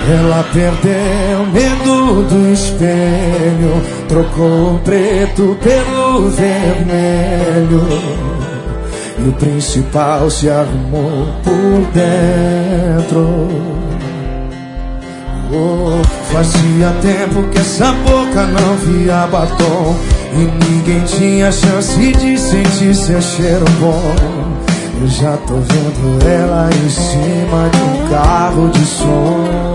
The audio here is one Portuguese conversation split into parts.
Ela perdeu medo do espelho, trocou o preto pelo vermelho, e o principal se arrumou por dentro. Oh, fazia tempo que essa boca não via batom, e ninguém tinha chance de sentir seu cheiro bom. Eu já tô vendo ela em cima de um carro de som,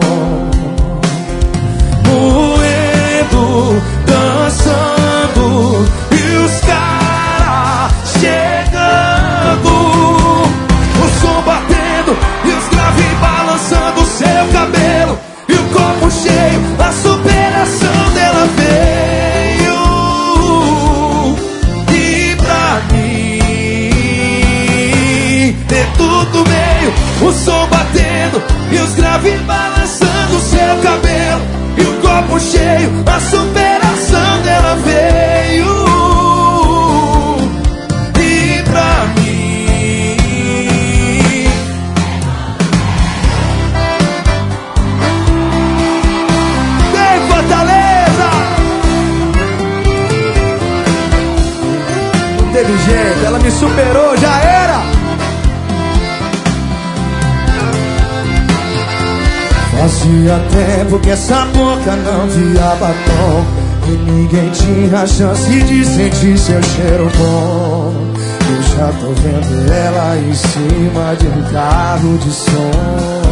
moendo, dançando, e os caras chegando, o som batendo e os graves balançando seu cabelo, e o copo cheio, a superação dela veio. E pra mim, dentro do meio, o som batendo e os graves balançando seu cabelo, e o copo cheio, a superação dela veio. E pra mim, vem Fortaleza! Não teve jeito, ela me superou, já era! Fazia tempo que essa boca não via batom, e ninguém tinha chance de sentir seu cheiro bom. Eu já tô vendo ela em cima de um carro de som,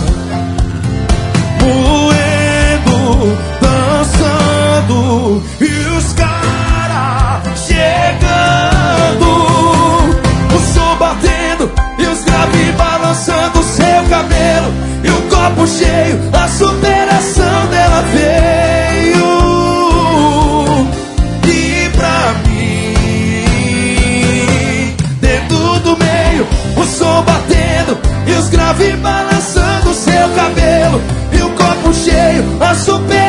moendo, dançando, e os caras chegando, o som batendo e os graves balançando seu cabelo, e o copo cheio, a superação dela veio. E pra mim, dentro do meio, o som batendo e os graves balançando seu cabelo, e o copo cheio, a superação